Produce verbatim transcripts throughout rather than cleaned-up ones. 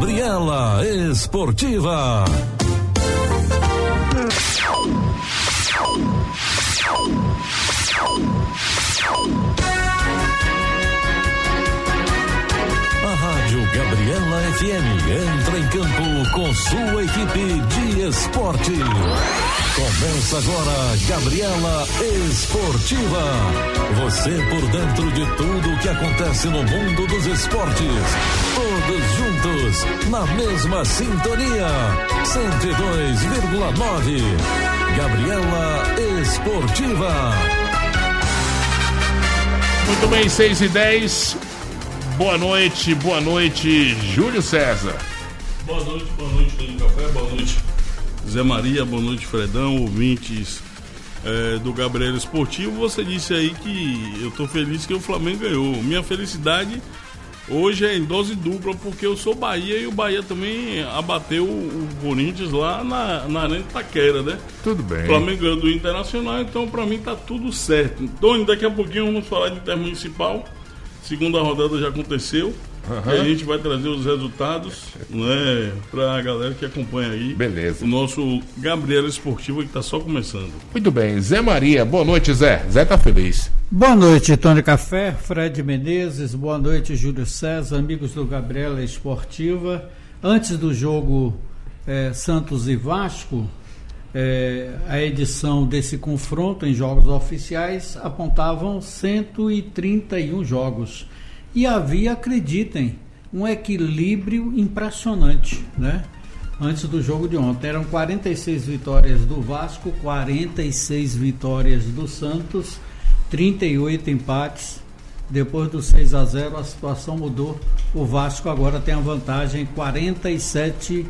Gabriela Esportiva. A Rádio Gabriela F M entra em campo com sua equipe de esporte. Começa agora Gabriela Esportiva. Você por dentro de tudo o que acontece no mundo dos esportes. Todos juntos, na mesma sintonia. cento e dois vírgula nove. Gabriela Esportiva. Muito bem, seis e dez. Boa noite, boa noite, Júlio César. Boa noite, boa noite, Tony Café, boa noite, Zé Maria, boa noite, Fredão, ouvintes é, do Gabriela Esportivo. Você disse aí que eu tô feliz que o Flamengo ganhou. Minha felicidade hoje é em dose dupla, porque eu sou Bahia e o Bahia também abateu o Corinthians lá na, na Arena Itaquera, né? Tudo bem. O Flamengo ganhou do Internacional, então pra mim tá tudo certo. Então daqui a pouquinho vamos falar de Intermunicipal. Segunda rodada já aconteceu. Uhum. E a gente vai trazer os resultados, né, pra galera que acompanha aí. Beleza. O nosso Gabriela Esportiva que tá só começando. Muito bem, Zé Maria, boa noite, Zé. Zé tá feliz. Boa noite, Tony Café, Fred Menezes, boa noite, Júlio César, amigos do Gabriela Esportiva. Antes do jogo é, Santos e Vasco, é, a edição desse confronto em jogos oficiais apontavam cento e trinta e um jogos. E havia, acreditem, um equilíbrio impressionante, né? Antes do jogo de ontem, eram quarenta e seis vitórias do Vasco, quarenta e seis vitórias do Santos, trinta e oito empates. Depois do seis a zero, a situação mudou. O Vasco agora tem a vantagem, quarenta e sete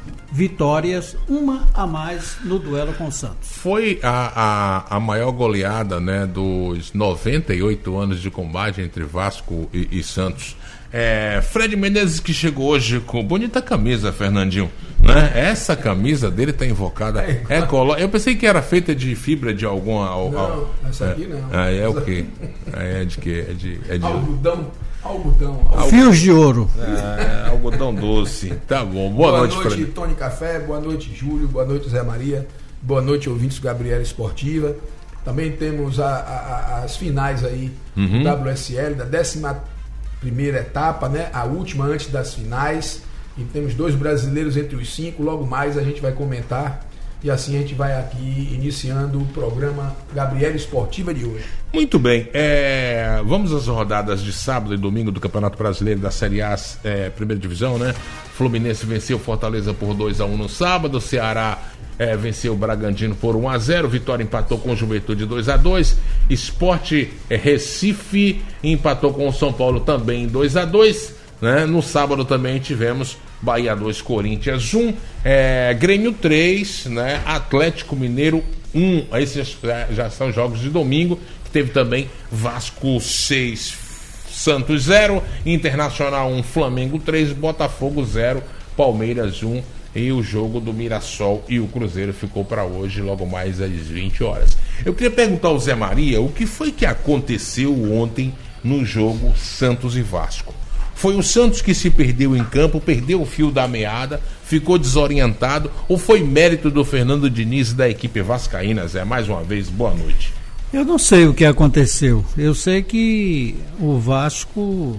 vitórias, uma a mais no duelo com o Santos. Foi a, a, a maior goleada, né, dos noventa e oito anos de combate entre Vasco e, e Santos. É, Fred Menezes, que chegou hoje com bonita camisa, Fernandinho, né? Essa camisa dele tá invocada. É, é colo... Eu pensei que era feita de fibra de alguma. Não, essa aqui não. Ah, é o quê? É de quê? É de, é de... Algodão. Algodão, algodão. Fios de ouro. É, algodão doce. Tá bom. Boa, boa noite, noite Tony Café. Boa noite, Júlio. Boa noite, Zé Maria. Boa noite, ouvintes do Gabriela Esportiva. Também temos a, a, as finais aí uhum. do W S L, da décima primeira etapa, né? A última antes das finais. E temos dois brasileiros entre os cinco. Logo mais a gente vai comentar. E assim a gente vai aqui iniciando o programa Gabriela Esportiva de hoje. Muito bem, é, vamos às rodadas de sábado e domingo do Campeonato Brasileiro da Série A, é, Primeira Divisão, né? Fluminense venceu Fortaleza por dois a um no sábado, Ceará é, venceu o Bragantino por um a zero, Vitória empatou com o Juventude dois a dois, Sport é, Recife empatou com o São Paulo também dois a dois, né? No sábado também tivemos Bahia dois, Corinthians um, é, Grêmio três, né? Atlético Mineiro um. Esses já, já são jogos de domingo. Teve também Vasco seis, Santos zero, Internacional um, Flamengo três, Botafogo zero, Palmeiras um. E o jogo do Mirassol e o Cruzeiro ficou para hoje, logo mais às vinte horas. Eu queria perguntar ao Zé Maria o que foi que aconteceu ontem no jogo Santos e Vasco. Foi o Santos que se perdeu em campo, perdeu o fio da meada, ficou desorientado, ou foi mérito do Fernando Diniz e da equipe vascaína? Zé, mais uma vez, boa noite. Eu não sei o que aconteceu. Eu sei que o Vasco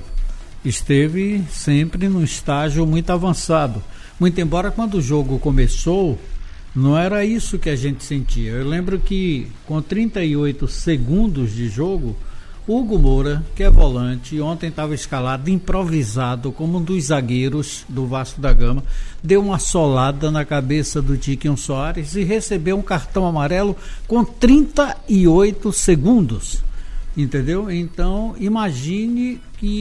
esteve sempre num estágio muito avançado. Muito embora quando o jogo começou, não era isso que a gente sentia. Eu lembro que com trinta e oito segundos de jogo, Hugo Moura, que é volante, ontem estava escalado, improvisado, como um dos zagueiros do Vasco da Gama, deu uma solada na cabeça do Tiquinho Soares e recebeu um cartão amarelo com trinta e oito segundos, entendeu? Então, imagine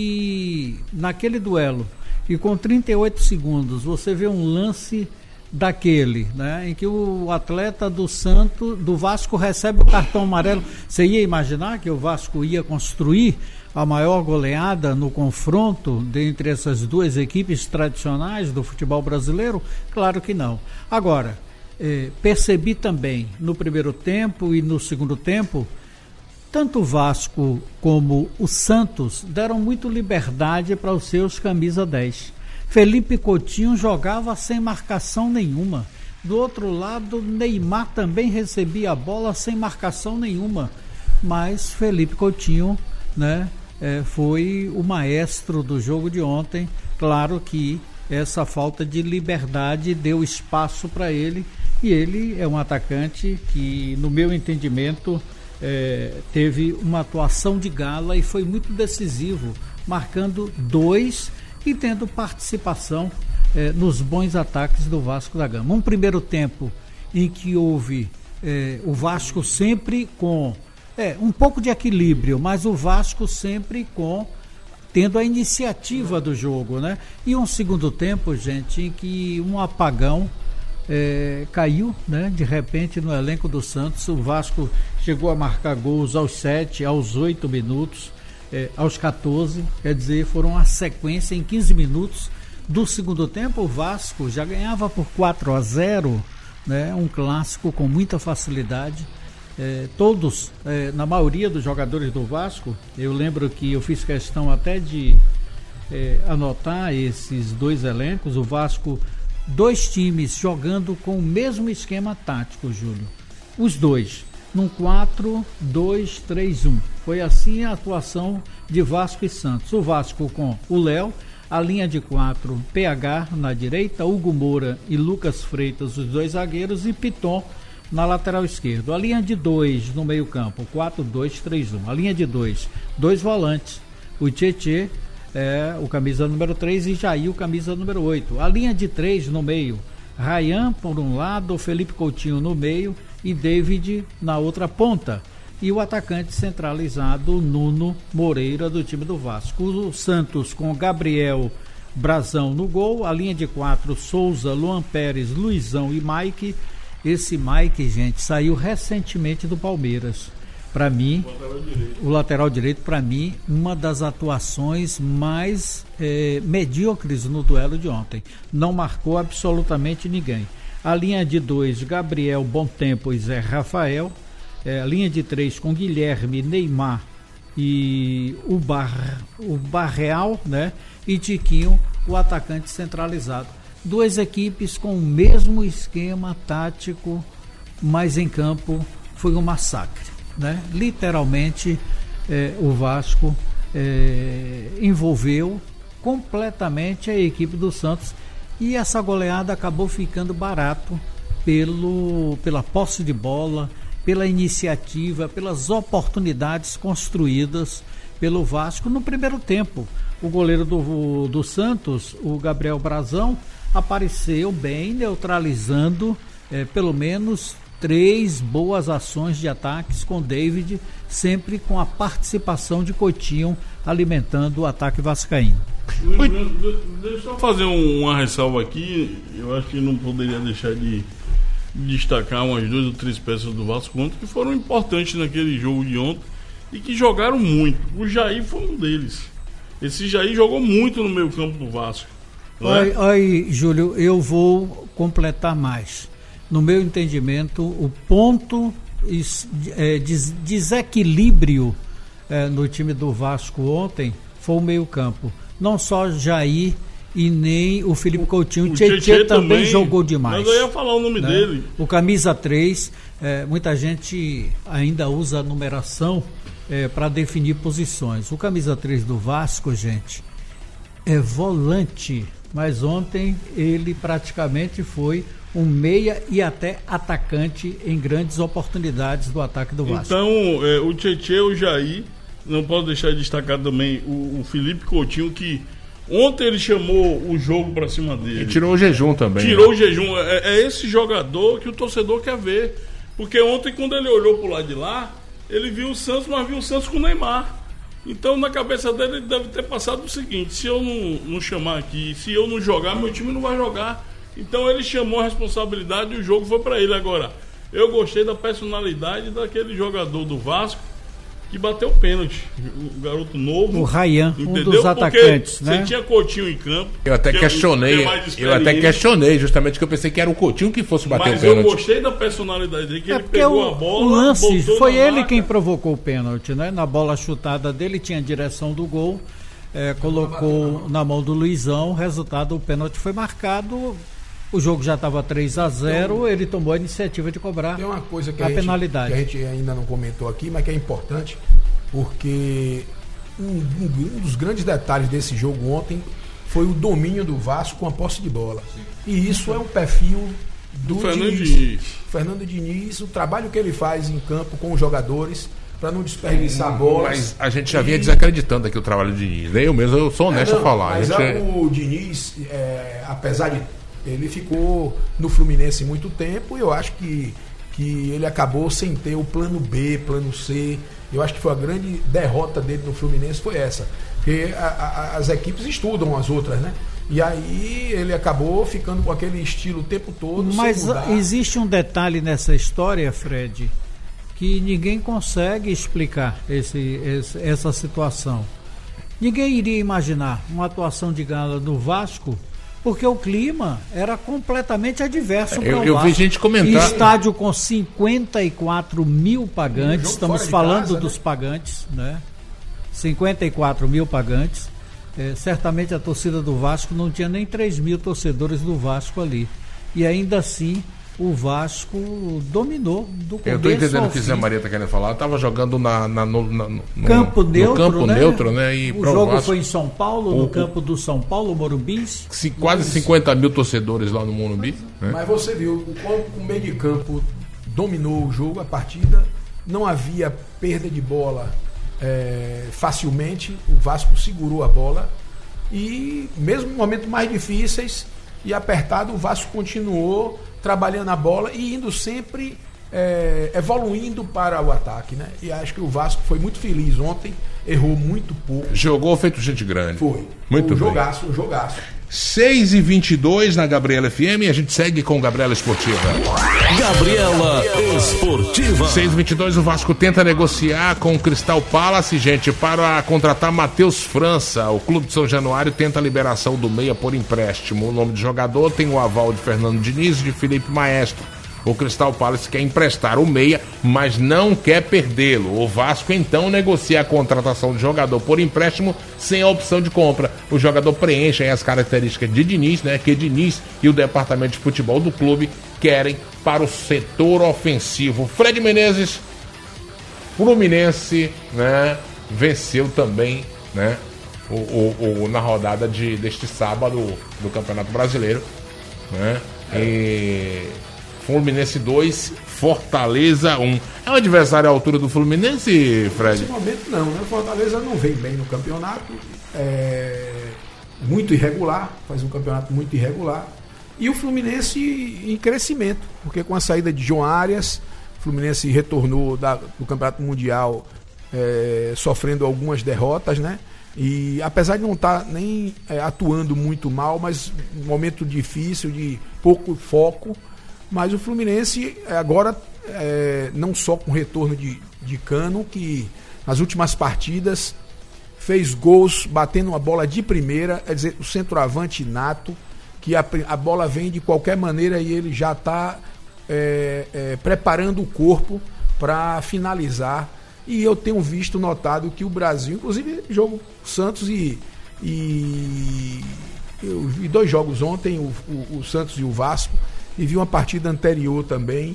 que naquele duelo, e com trinta e oito segundos, você vê um lance daquele, né, em que o atleta do Santos, do Vasco, recebe o cartão amarelo. Você ia imaginar que o Vasco ia construir a maior goleada no confronto dentre essas duas equipes tradicionais do futebol brasileiro? Claro que não. Agora, eh, percebi também no primeiro tempo e no segundo tempo, tanto o Vasco como o Santos deram muito liberdade para os seus camisa dez. Felipe Coutinho jogava sem marcação nenhuma. Do outro lado, Neymar também recebia a bola sem marcação nenhuma. Mas Felipe Coutinho, né, é, foi o maestro do jogo de ontem. Claro que essa falta de liberdade deu espaço para ele. E ele é um atacante que, no meu entendimento, é, teve uma atuação de gala e foi muito decisivo, marcando dois e tendo participação eh, nos bons ataques do Vasco da Gama. Um primeiro tempo em que houve eh, o Vasco sempre com é, um pouco de equilíbrio, mas o Vasco sempre com tendo a iniciativa do jogo, né? E um segundo tempo, gente, em que um apagão eh, caiu, né? De repente no elenco do Santos. O Vasco chegou a marcar gols aos sete, aos oito minutos. É, aos catorze, quer dizer, foram a sequência em quinze minutos do segundo tempo. O Vasco já ganhava por quatro a zero, né, um clássico com muita facilidade. É, todos, é, na maioria dos jogadores do Vasco, eu lembro que eu fiz questão até de é, anotar esses dois elencos. O Vasco, dois times jogando com o mesmo esquema tático, Júlio, os dois num quatro dois três um. Foi assim a atuação de Vasco e Santos. O Vasco com o Léo, a linha de quatro, P H na direita, Hugo Moura e Lucas Freitas, os dois zagueiros, e Piton na lateral esquerda. A linha de dois no meio campo, quatro dois três um. A linha de dois, dois volantes, o Tietê, é, o camisa número três, e Jair, o camisa número oito. A linha de três no meio, Rayan por um lado, Felipe Coutinho no meio e David na outra ponta. E o atacante centralizado, Nuno Moreira, do time do Vasco. O Santos com Gabriel Brazão no gol. A linha de quatro, Souza, Luan Pérez, Luizão e Mike. Esse Mike, gente, saiu recentemente do Palmeiras. Para mim, o lateral direito, o lateral direito para mim, uma das atuações mais é, medíocres no duelo de ontem. Não marcou absolutamente ninguém. A linha de dois, Gabriel, Bom Tempo e Zé Rafael. É, a linha de três com Guilherme, Neymar e o, Bar, o Barreal, né? E Tiquinho, o atacante centralizado. Duas equipes com o mesmo esquema tático, mas em campo foi um massacre, né? Literalmente, é, o Vasco é, envolveu completamente a equipe do Santos. E essa goleada acabou ficando barato pelo, pela posse de bola, pela iniciativa, pelas oportunidades construídas pelo Vasco no primeiro tempo. O goleiro do, do Santos, o Gabriel Brazão, apareceu bem, neutralizando eh, pelo menos três boas ações de ataques com David, sempre com a participação de Coutinho alimentando o ataque vascaíno. Deixa eu só fazer uma ressalva aqui. Eu acho que não poderia deixar de destacar umas duas ou três peças do Vasco ontem que foram importantes naquele jogo de ontem e que jogaram muito. O Jair foi um deles. Esse Jair jogou muito no meio campo do Vasco. Oi, oi, Júlio, eu vou completar mais. No meu entendimento, o ponto é, des, desequilíbrio é, no time do Vasco ontem foi o meio campo. Não só Jair e nem o Felipe Coutinho. O Tietê também, também jogou demais. Mas eu ia falar o nome, né, dele. O camisa três, é, muita gente ainda usa a numeração é, para definir posições. O camisa três do Vasco, gente, é volante. Mas ontem ele praticamente foi um meia e até atacante em grandes oportunidades do ataque do Vasco. Então, é, o Tietê, o Jair, não posso deixar de destacar também o, o Felipe Coutinho, que ontem ele chamou o jogo pra cima dele. E tirou o jejum também. Tirou, né, o né? jejum. É, é esse jogador que o torcedor quer ver. Porque ontem, quando ele olhou pro lado de lá, ele viu o Santos, mas viu o Santos com o Neymar. Então, na cabeça dele, ele deve ter passado o seguinte: se eu não, não chamar aqui, se eu não jogar, meu time não vai jogar. Então, ele chamou a responsabilidade e o jogo foi para ele. Agora, eu gostei da personalidade daquele jogador do Vasco que bateu pênalti, o garoto novo. O Rayan, entendeu? Um dos atacantes, porque né? Você tinha Coutinho em campo. Eu até questionei, é eu até questionei, justamente que eu pensei que era o Coutinho que fosse bater Mas o pênalti. Mas eu gostei da personalidade dele, que é ele pegou o, a bola, o lance foi ele marca. Quem provocou o pênalti, né? Na bola chutada dele tinha a direção do gol. é, colocou na mão do Luizão, o resultado, o pênalti foi marcado, o jogo já estava três a zero, então, ele tomou a iniciativa de cobrar tem uma coisa que a, a gente, penalidade. Que a gente ainda não comentou aqui, mas que é importante, porque um, um, um dos grandes detalhes desse jogo ontem foi o domínio do Vasco com a posse de bola. Sim. E isso é um perfil do Fernando Diniz. Diniz. Fernando Diniz, o trabalho que ele faz em campo com os jogadores para não desperdiçar é, bolas. Mas a gente já e... vinha desacreditando aqui o trabalho do Diniz. Eu mesmo, eu sou honesto é, não, a falar. Mas a gente... o Diniz, é, apesar de... Ele ficou no Fluminense muito tempo e eu acho que, que ele acabou sem ter o plano B, plano C. Eu acho que foi a grande derrota dele no Fluminense, foi essa. Porque a, a, as equipes estudam as outras, né? E aí ele acabou ficando com aquele estilo o tempo todo. Mas existe um detalhe nessa história, Fred, que ninguém consegue explicar esse, esse, essa situação. Ninguém iria imaginar uma atuação de Galo no Vasco, porque o clima era completamente adverso para o Vasco. Eu vi gente comentar. Estádio com cinquenta e quatro mil pagantes, estamos falando casa, dos né? pagantes, né? cinquenta e quatro mil pagantes. É, certamente a torcida do Vasco não tinha nem três mil torcedores do Vasco ali. E ainda assim o Vasco dominou do começo. Eu estou entendendo o que fim. Zé Maria está querendo falar. Estava jogando na, na, no, na, no campo no, neutro, no campo né? neutro, né? E o jogo Vasco, foi em São Paulo, o, no campo do São Paulo, Morumbi. Se, quase cinquenta mil torcedores lá no Morumbi. Mas, né? mas você viu, o, o meio de campo dominou o jogo, a partida. Não havia perda de bola é, facilmente. O Vasco segurou a bola. E mesmo em momentos mais difíceis e apertado, o Vasco continuou trabalhando a bola e indo sempre é, evoluindo para o ataque, né? E acho que o Vasco foi muito feliz ontem, errou muito pouco. Jogou feito gente grande. Foi. Muito um bem. jogaço, um jogaço. seis e vinte e dois na Gabriela F M e a gente segue com Gabriela Esportiva. Gabriela Esportiva. seis e vinte e dois, o Vasco tenta negociar com o Crystal Palace, gente, para contratar Matheus França. O Clube de São Januário tenta a liberação do meia por empréstimo. O nome do jogador tem o aval de Fernando Diniz e de Felipe Maestro. O Crystal Palace quer emprestar o meia, mas não quer perdê-lo. O Vasco então negocia a contratação de jogador por empréstimo sem a opção de compra. O jogador preenche aí as características de Diniz, né? Que Diniz e o departamento de futebol do clube querem para o setor ofensivo. Fred Menezes, Fluminense, né? Venceu também, né? O, o, o, na rodada de, deste sábado do Campeonato Brasileiro, né? E Fluminense dois, Fortaleza um. É um adversário à altura do Fluminense, Fred? Nesse momento não, né? O Fortaleza não vem bem no campeonato, é muito irregular, faz um campeonato muito irregular. E o Fluminense em crescimento, porque com a saída de João Arias, o Fluminense retornou da, do Campeonato Mundial é, sofrendo algumas derrotas, né? E apesar de não estar nem é, atuando muito mal, mas um momento difícil, de pouco foco. Mas o Fluminense agora, é, não só com o retorno de, de Cano, que nas últimas partidas fez gols batendo uma bola de primeira, quer dizer, o centroavante nato, que a, a bola vem de qualquer maneira e ele já está é, é, preparando o corpo para finalizar. E eu tenho visto, notado que o Brasil, inclusive jogo Santos e, e eu vi dois jogos ontem, o, o, o Santos e o Vasco, e vi uma partida anterior também,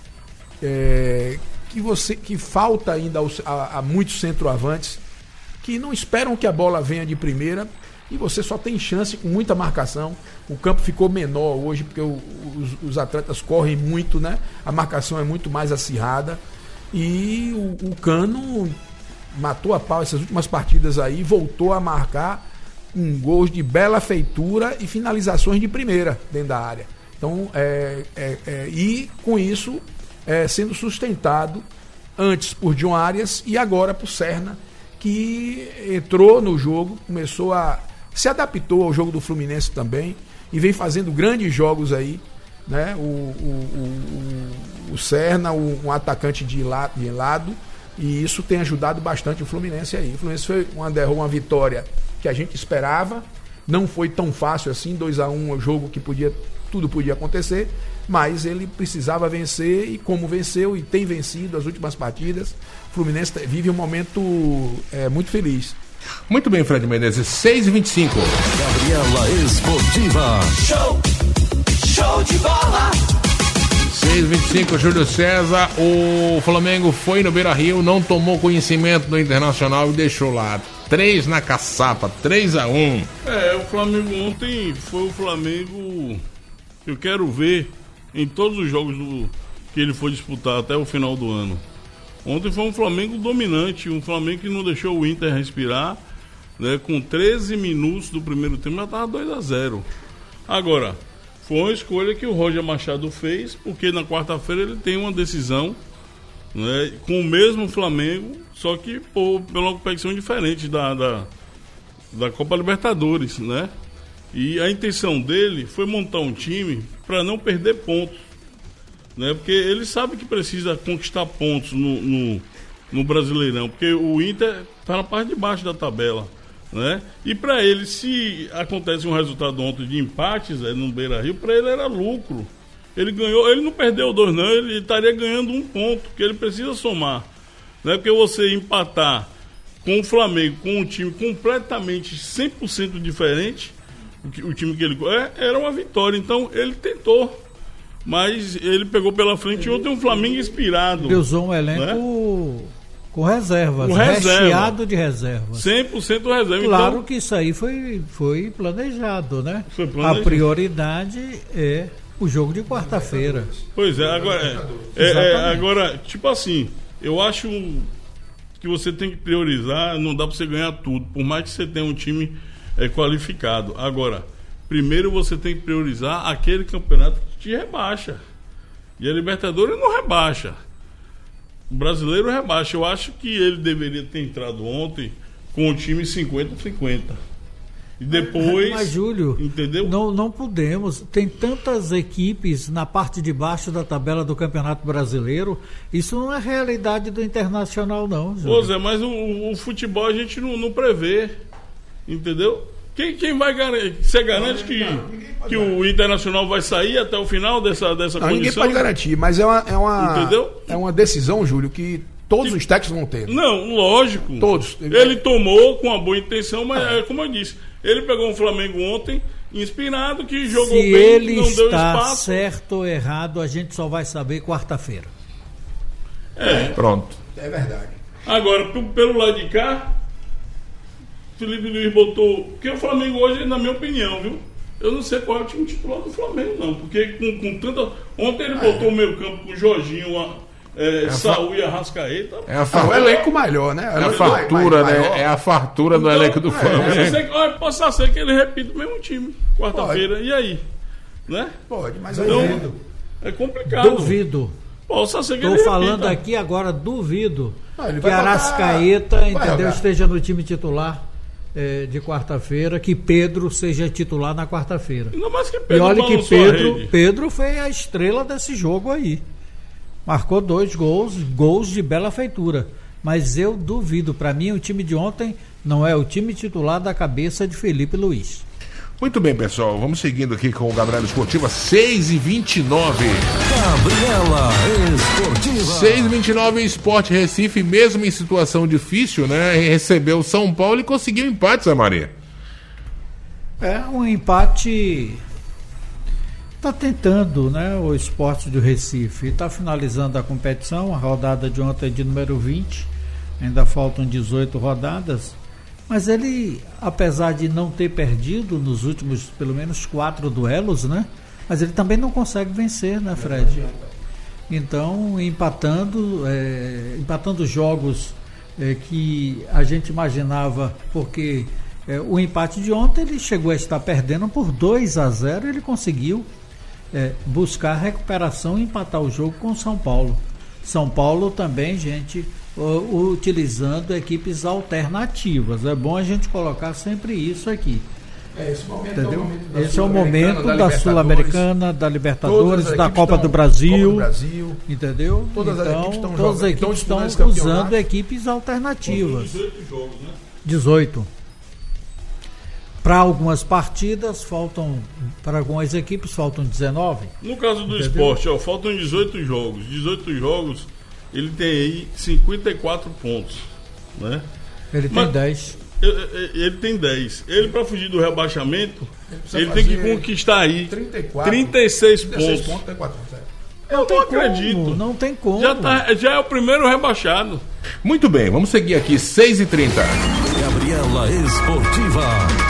é, que, você, que falta ainda aos, a, a muitos centroavantes que não esperam que a bola venha de primeira e você só tem chance com muita marcação. O campo ficou menor hoje porque o, os, os atletas correm muito, né? A marcação é muito mais acirrada e o, o Cano matou a pau essas últimas partidas aí, voltou a marcar um gols de bela feitura e finalizações de primeira dentro da área. Então, é, é, é, e com isso é, sendo sustentado antes por John Arias e agora por Serna, que entrou no jogo, começou a se adaptou ao jogo do Fluminense também e vem fazendo grandes jogos aí, né? O, o, o, o Serna, um atacante de lado, de lado, e isso tem ajudado bastante o Fluminense aí. O Fluminense foi uma, uma vitória que a gente esperava, não foi tão fácil assim, dois a um, um jogo que podia tudo podia acontecer, mas ele precisava vencer e como venceu e tem vencido as últimas partidas, o Fluminense vive um momento é, muito feliz. Muito bem, Fred Menezes, seis e vinte e cinco. Gabriela Esportiva. Show! Show de bola! seis e vinte e cinco, Júlio César. O Flamengo foi no Beira-Rio, não tomou conhecimento do Internacional e deixou lá. três na caçapa, três a um. É, o Flamengo ontem foi o Flamengo que eu quero ver em todos os jogos do, que ele foi disputar até o final do ano. Ontem foi um Flamengo dominante, um Flamengo que não deixou o Inter respirar, né, com treze minutos do primeiro tempo já estava dois a zero. Agora, foi uma escolha que o Roger Machado fez, porque na quarta-feira ele tem uma decisão, né, com o mesmo Flamengo, só que por, pela competição diferente da, da, da Copa Libertadores, né? E a intenção dele foi montar um time para não perder pontos, né? Porque ele sabe que precisa conquistar pontos no, no, no Brasileirão, porque o Inter está na parte de baixo da tabela, né? E para ele, se acontece um resultado ontem de empates é, no Beira-Rio, para ele era lucro. Ele ganhou, ele não perdeu dois não, ele estaria ganhando um ponto, que ele precisa somar, né? Porque você empatar com o Flamengo, com um time completamente cem por cento diferente, o, o time que ele é, era uma vitória. Então ele tentou, mas ele pegou pela frente e ontem um Flamengo inspirado. Ele usou um elenco, né, com reservas, com reserva. recheado de reservas. cem por cento reserva. Claro então, que isso aí foi, foi planejado, né? Foi planejado. A prioridade é o jogo de quarta-feira. Pois é, agora, é, é, é, agora, tipo assim, eu acho que você tem que priorizar, não dá pra você ganhar tudo, por mais que você tenha um time é, qualificado. Agora, primeiro você tem que priorizar aquele campeonato que te rebaixa. E a Libertadores não rebaixa. O brasileiro rebaixa. Eu acho que ele deveria ter entrado ontem com o time cinquenta a cinquenta. E depois... Mas, Júlio, entendeu? Não, não podemos. Tem tantas equipes na parte de baixo da tabela do Campeonato Brasileiro. Isso não é realidade do Internacional, não, Júlio. Pois é, mas o, o futebol a gente não, não prevê. Entendeu? Quem, quem vai garantir? Você garante que, que o Internacional vai sair até o final dessa, dessa não, condição? Ninguém pode garantir, mas é uma, é uma, entendeu? É uma decisão, Júlio, que todos os técnicos vão ter. Não, lógico. Todos. Ele tomou com uma boa intenção, mas é como eu disse, ele pegou um Flamengo ontem, inspirado, que jogou Se bem, ele não deu está espaço. certo ou errado, a gente só vai saber quarta-feira. É. Pronto. É verdade. Agora, p- pelo lado de cá, Felipe Luiz botou... Porque o Flamengo hoje, na minha opinião, viu? Eu não sei qual é o time titular do Flamengo, não. Porque com, com tanta... Ontem ele botou o meio campo com o Jorginho, a, é, a Saúl fa... e Arrascaeta. É a, Ah, fa... o elenco melhor, né? é a fartura, né? É a fartura do Então, elenco do é, Flamengo. é, olha, possa ser que ele repita o mesmo time quarta-feira. E aí? Né? Pode, mas Então, aí... é complicado. Duvido. Possa ser que Estou ele falando repita. aqui agora, duvido Não, ele que vai botar- Arrascaeta, vai entendeu, jogar. esteja no time titular eh, de quarta-feira, que Pedro seja titular na quarta-feira. Ainda mais que E Pedro olha que balançou a Pedro, rede. Pedro foi a estrela desse jogo aí. Marcou dois gols, gols de bela feitura. Mas eu duvido, para mim o time de ontem não é o time titular da cabeça de Felipe Luiz. Muito bem, pessoal. Vamos seguindo aqui com o Gabriela Esportiva, seis e vinte e nove. Gabriela Esportiva. seis e vinte e nove, Sport Recife, mesmo em situação difícil, né? Recebeu o São Paulo e conseguiu empate, Zé Maria. É um empate. Está tentando, né? O Sport do Recife. Está finalizando a competição. A rodada de ontem é de número vinte. Ainda faltam dezoito rodadas. Mas ele, apesar de não ter perdido nos últimos, pelo menos, quatro duelos, né? Mas ele também não consegue vencer, né, Fred? Então, empatando, é, empatando jogos é, que a gente imaginava, porque é, o empate de ontem ele chegou a estar perdendo por dois a zero, ele conseguiu é, buscar recuperação e empatar o jogo com o São Paulo. São Paulo também, gente, uh, utilizando equipes alternativas. É bom a gente colocar sempre isso aqui. É, esse momento Entendeu? é o momento da Esse é o momento da Libertadores, Sul-Americana, da Libertadores, todas as da equipes Copa estão- do Brasil. Copa do Brasil. Entendeu? Todas as então, equipes estão todas as jogando, equipes estão estão disputando esse usando campeonato. equipes alternativas. dezoito jogos, né? dezoito. Para algumas partidas faltam, para algumas equipes faltam dezenove. No caso do Entendeu? esporte, ó, faltam dezoito jogos. dezoito jogos, ele tem aí cinquenta e quatro pontos, né? Ele tem Mas- dez. ele tem dez. Ele, para fugir do rebaixamento, ele, ele tem que conquistar aí trinta e quatro, trinta e seis trinta e seis pontos. pontos tem quatro pontos, é. Eu não, não acredito. Como, não tem como. Já, tá, já é o primeiro rebaixado. Muito bem, vamos seguir aqui, seis e trinta. Gabriela Esportiva.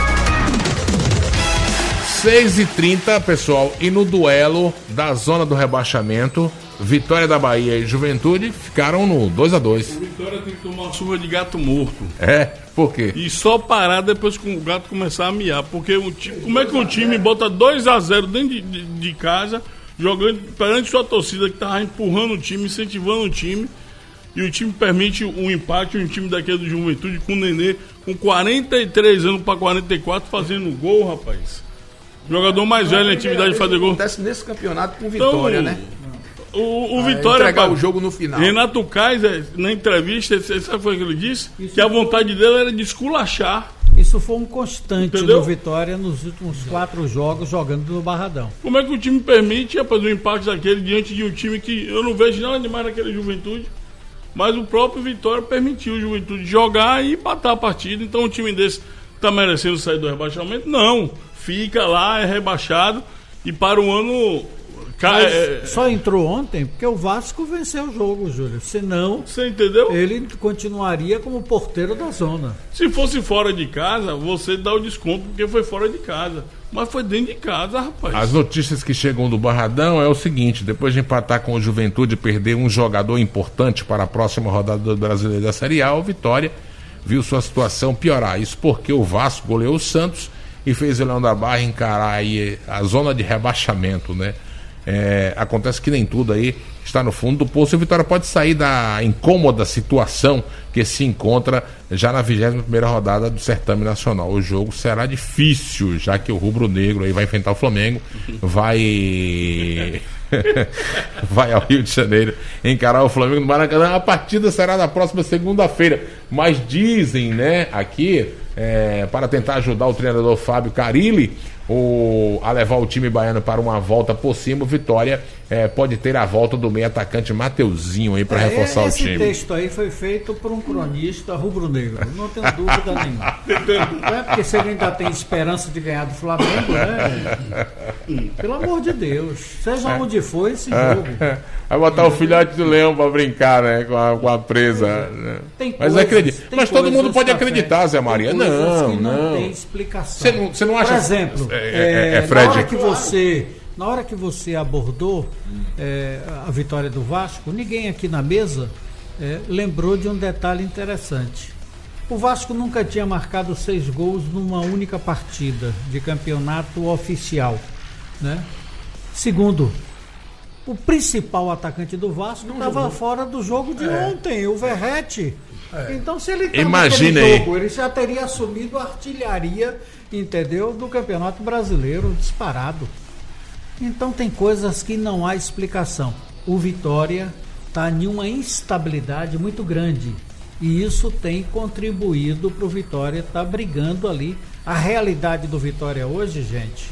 seis e trinta, pessoal, e no duelo da zona do rebaixamento, Vitória da Bahia e Juventude ficaram no dois a dois. O Vitória tem que tomar uma surra de gato morto. É, por quê? E só parar depois que o gato começar a miar. Porque o time, como é que um time bota dois a zero dentro de, de, de casa, jogando perante sua torcida que tava empurrando o time, incentivando o time, e o time permite um empate, um time daquele do Juventude com o Nenê com quarenta e três anos para quarenta e quatro fazendo gol, rapaz. Jogador mais velho na atividade de fazer gol. Acontece nesse campeonato com Vitória, Então, né? O, o Ah, Vitória, entregar pá, o jogo no final. Renato Kaiser, na entrevista, você sabe o que ele disse? Isso Que a foi- vontade dele era de esculachar. Isso foi um constante Entendeu? no Vitória nos últimos quatro jogos jogando no Barradão. Como é que o time permite, rapaz, um empate daquele diante de um time que eu não vejo nada demais naquele Juventude, mas o próprio Vitória permitiu o Juventude jogar e empatar a partida. Então um time desse tá merecendo sair do rebaixamento? Não. Fica lá, é rebaixado e para o ano... ca- Mas é- só entrou ontem porque o Vasco venceu o jogo, Júlio. Senão, Você entendeu? ele continuaria como porteiro da zona. Se fosse fora de casa, você dá o desconto porque foi fora de casa. Mas foi dentro de casa, rapaz. As notícias que chegam do Barradão é o seguinte: depois de empatar com o Juventude e perder um jogador importante para a próxima rodada do Brasileiro da Série A, o Vitória viu sua situação piorar. Isso porque o Vasco goleou o Santos e fez o Leão da Barra encarar aí a zona de rebaixamento, né? É, acontece que nem tudo aí está no fundo do poço e o Vitória pode sair da incômoda situação que se encontra já na vigésima primeira rodada do certame nacional. O jogo será difícil, já que o rubro-negro aí vai enfrentar o Flamengo, vai vai ao Rio de Janeiro encarar o Flamengo no Maracanã. A partida será na próxima segunda-feira, mas dizem, né, aqui, é, para tentar ajudar o treinador Fábio Carilli o, a levar o time baiano para uma volta por cima, o Vitória é, pode ter a volta do meio atacante Mateuzinho aí para É, reforçar o esse time. texto aí foi feito por um cronista rubro-negro, não tenho dúvida nenhuma. Não é porque se ele ainda tem esperança de ganhar do Flamengo, né? Pelo amor de Deus, seja onde for esse jogo. Vai botar o filhote do leão para brincar, né, com a, com a presa. Né? Tem Mas coisas- acredita. tem Mas todo coisas, mundo pode Café, acreditar, Zé Maria. tem coisas Não, que não não. tem explicação. Você não, você não acha? Por exemplo, É, é, é, é, Fred. na hora que você, na hora que você abordou é, a vitória do Vasco, ninguém aqui na mesa é, lembrou de um detalhe interessante. O Vasco nunca tinha marcado seis gols numa única partida de campeonato oficial, né? Segundo, o principal atacante do Vasco estava fora do jogo de ontem, o Verratti. Então, se ele tá Imagina naquele aí. jogo, ele já teria assumido a artilharia, entendeu, do Campeonato Brasileiro disparado. Então, tem coisas que não há explicação. O Vitória está em uma instabilidade muito grande e isso tem contribuído para o Vitória estar brigando ali. A realidade do Vitória hoje, gente,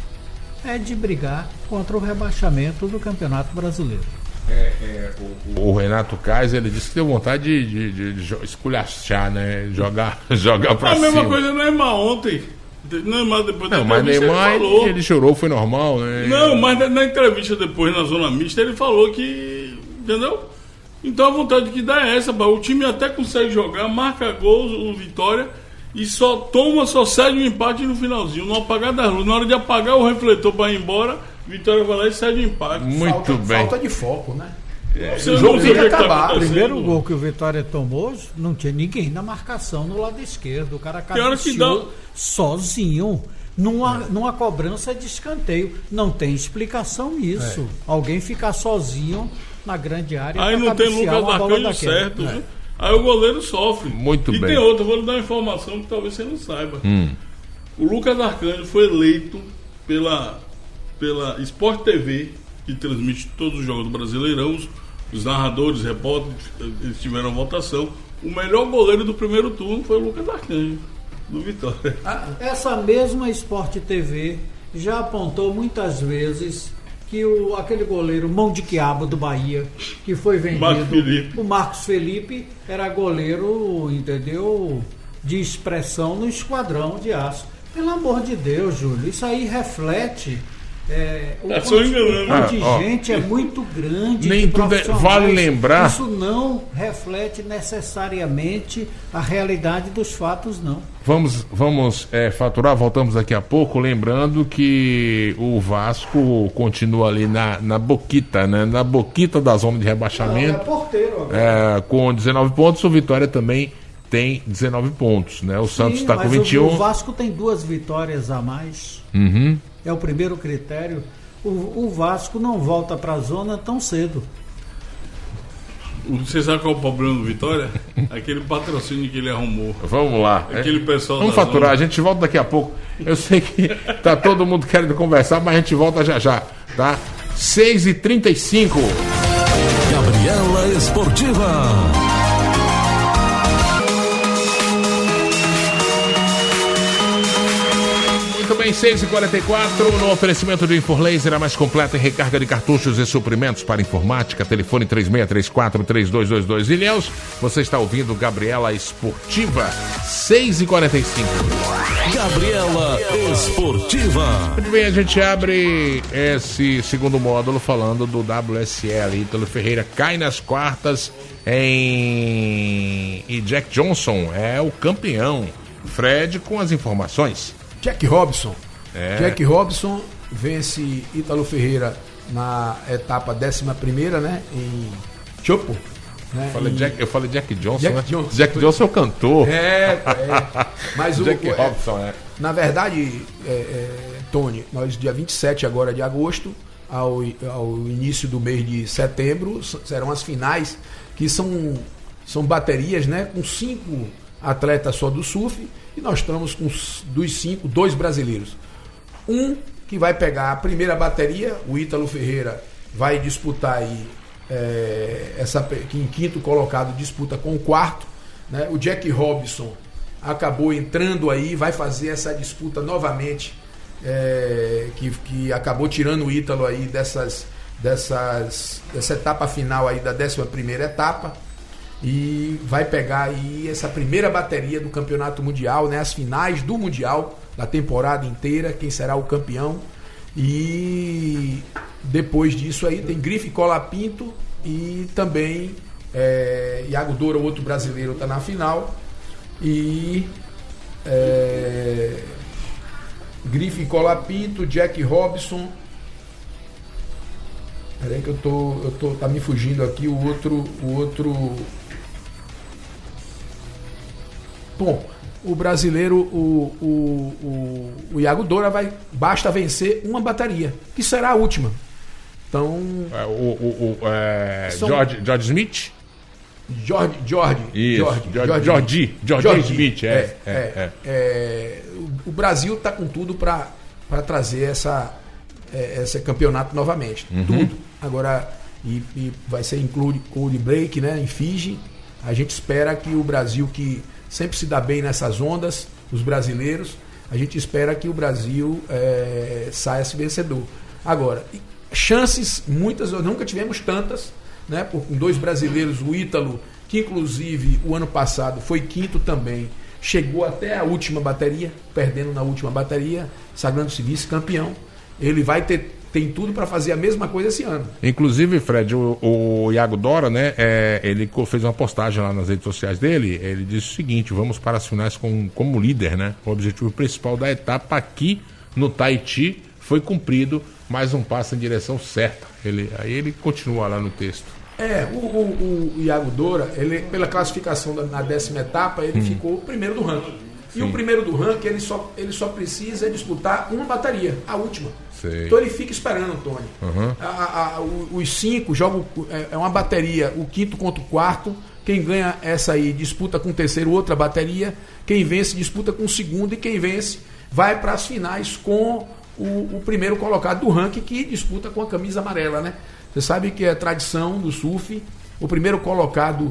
é de brigar contra o rebaixamento do Campeonato Brasileiro. É, é, o, o Renato Kaiser, ele disse que deu vontade de, de, de, de jo- esculachar, né? Jogar, jogar pra A cima. mesma coisa Neymar ontem. Neymar depois da Não, mas entrevista Neymar, ele falou. ele, ele chorou, foi normal, né? Não, mas na, na entrevista depois na zona mista ele falou que, entendeu? Então a vontade que dá é essa, pá. O time até consegue jogar, marca gols, o Vitória, e só toma, só cede um empate no finalzinho, no apagar das luzes. Na hora de apagar o refletor para ir embora, Vitória vai lá e cede o empate. Muito falta, bem. Falta de foco, né? Você o não jogo sabe o ia que tá acabar. O acontecendo. primeiro gol que o Vitória tomou, não tinha ninguém na marcação no lado esquerdo. O cara Que hora que cabeceou dá? sozinho numa, numa cobrança de escanteio. Não tem explicação nisso. Alguém ficar sozinho na grande área. Aí pra não tem cabecear Lucas uma bola Arcanjo daquela. certo, viu? Aí o goleiro sofre. Muito e bem. tem outra, vou lhe dar uma informação que talvez você não saiba. Hum. O Lucas Arcanjo foi eleito pela, pela Sport T V, que transmite todos os jogos do Brasileirão. Os, os narradores, repórteres, eles tiveram votação. O melhor goleiro do primeiro turno foi o Lucas Arcanjo, do Vitória. Essa mesma Sport T V já apontou muitas vezes que o, aquele goleiro mão de quiabo do Bahia, que foi vendido, Marcos Felipe. o Marcos Felipe era goleiro, entendeu, de expressão no esquadrão de aço. Pelo amor de Deus, Júlio, isso aí reflete... É, o é só enganando. contingente ah, é muito grande. Nem tudo é, vale lembrar. Isso não reflete necessariamente a realidade dos fatos, não. Vamos, vamos é, faturar, voltamos daqui a pouco, lembrando que o Vasco continua ali na, na boquita, né? Na boquita da zona de rebaixamento. Não, é porteiro agora. É, com dezenove pontos, o Vitória também tem dezenove pontos, né? O Sim, Santos está com vinte e um. O Vasco tem duas vitórias a mais. Uhum. É o primeiro critério. O, o Vasco não volta para a zona tão cedo. Você sabe qual é o problema do Vitória? Aquele patrocínio que ele arrumou. Vamos lá. Aquele pessoal. Vamos faturar, zona. A gente volta daqui a pouco. Eu sei que tá todo mundo querendo conversar, mas a gente volta já já, tá? seis e trinta e cinco. Gabriela Esportiva. Muito bem, seis e quarenta e quatro, no oferecimento de Inforlaser, a mais completa em recarga de cartuchos e suprimentos para informática, telefone três seis três quatro, três dois dois dois. Ilhéus, você está ouvindo Gabriela Esportiva, seis e quarenta e cinco. Gabriela Esportiva. Muito bem, a gente abre esse segundo módulo falando do W S L. Ítalo Ferreira cai nas quartas em... e Jack Johnson é o campeão. Fred com as informações. Jack Robson. É. Jack Robson vence Ítalo Ferreira na etapa décima primeira, né? Em Chopo. Né, eu, falei em... Jack, eu falei Jack Johnson, Jack né? Johnson. Jack Johnson é o cantor. É, é. Mas o Jack o, Robson, é. Na verdade, é, é, Tony, nós dia vinte e sete agora de agosto, ao, ao início do mês de setembro, serão as finais, que são, são baterias, né? Com cinco atletas só do surf. E nós estamos com dos cinco, dois brasileiros. Um que vai pegar a primeira bateria, o Ítalo Ferreira vai disputar aí, é, essa, que em quinto colocado disputa com o quarto. Né? O Jack Robson acabou entrando aí, vai fazer essa disputa novamente, é, que, que acabou tirando o Ítalo aí dessas, dessas, dessa etapa final aí da décima primeira etapa. E vai pegar aí essa primeira bateria do campeonato mundial, né? As finais do mundial, da temporada inteira, quem será o campeão. E depois disso aí tem Grife Colapinto e também é, Iago Doura, outro brasileiro, está na final. E é, Grife Colapinto, Jack Robson. Peraí que eu tô, eu tô, tá me fugindo aqui o outro, o outro. Bom, o brasileiro, o, o, o, o Iago Doura vai, basta vencer uma bateria, que será a última. Então. É, o o, o é, são... George, George Smith? George, George, Isso, George, George, George, George, George Smith, é. é, é, é, é. é o Brasil está com tudo para trazer essa, é, esse campeonato novamente. Uhum. Tudo. Agora, e, e vai ser incluído Cold Break, né, em Fiji. A gente espera que o Brasil, que sempre se dá bem nessas ondas, os brasileiros, a gente espera que o Brasil é, saia esse vencedor. Agora, chances, muitas, nós nunca tivemos tantas, né, por, com dois brasileiros, o Ítalo, que inclusive o ano passado foi quinto também, chegou até a última bateria, perdendo na última bateria, sagrando-se vice-campeão. Ele vai ter tem tudo para fazer a mesma coisa esse ano. Inclusive, Fred, o, o Iago Doura, né, é, ele fez uma postagem lá nas redes sociais dele, ele disse o seguinte: vamos para as finais com, como líder, né? O objetivo principal da etapa aqui no Tahiti foi cumprido, mais um passo em direção certa. Ele, aí ele continua lá no texto. É, o, o, o Iago Doura, ele, pela classificação da, na décima etapa, ele hum. ficou o primeiro do ranking. E Sim. o primeiro do ranking, ele só, ele só precisa disputar uma bateria, a última. Sei. Então ele fica esperando, Tony. Uhum. A, a, a, os cinco jogam, é, é uma bateria, o quinto contra o quarto. Quem ganha essa aí disputa com o terceiro outra bateria. Quem vence disputa com o segundo. E quem vence vai para as finais com o, o primeiro colocado do ranking, que disputa com a camisa amarela, né? Você sabe que é tradição do surf, o primeiro colocado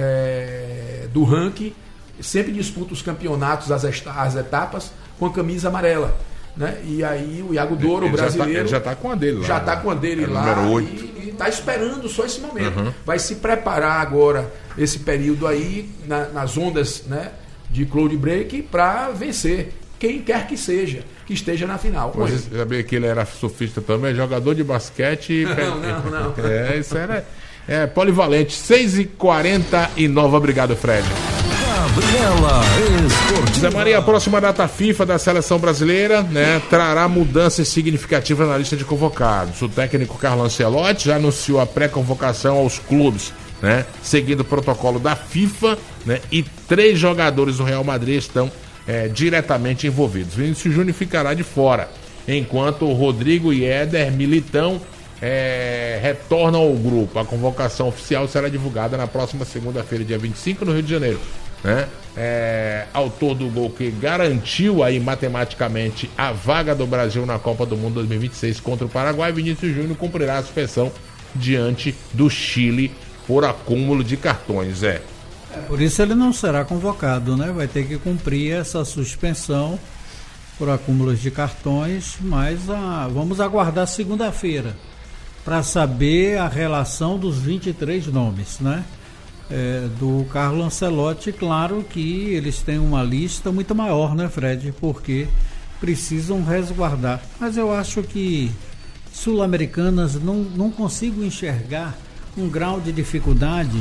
é, do ranking sempre disputa os campeonatos, as, as etapas, com a camisa amarela. Né? E aí o Iago Doura, o brasileiro, já está tá com a dele lá. Já está com a dele é lá. Número oito. E está esperando só esse momento. Uhum. Vai se preparar agora, esse período aí, na, nas ondas, né, de cloud break para vencer quem quer que seja, que esteja na final. Você sabia que ele era surfista também, jogador de basquete. Não, não, não. É, isso era é, polivalente. seis e quarenta e nove, obrigado, Fred. Gabriela Esportiva. Zé Maria, a próxima data FIFA da seleção brasileira, né, trará mudanças significativas na lista de convocados. O técnico Carlo Ancelotti já anunciou a pré-convocação aos clubes, né, seguindo o protocolo da FIFA, né, e três jogadores do Real Madrid estão É, diretamente envolvidos. Vinícius Júnior ficará de fora, enquanto o Rodrigo e Éder Militão é, retornam ao grupo. A convocação oficial será divulgada na próxima segunda-feira, dia vinte e cinco, no Rio de Janeiro. Né? É, autor do gol que garantiu aí matematicamente a vaga do Brasil na Copa do Mundo dois mil e vinte e seis contra o Paraguai, Vinícius Júnior cumprirá a suspensão diante do Chile por acúmulo de cartões. É. Por isso ele não será convocado, né? Vai ter que cumprir essa suspensão por acúmulos de cartões, mas a, vamos aguardar segunda-feira para saber a relação dos vinte e três nomes, né? É, do Carlo Ancelotti. Claro que eles têm uma lista muito maior, né, Fred? Porque precisam resguardar. Mas eu acho que sul-americanas não, não consigo enxergar um grau de dificuldade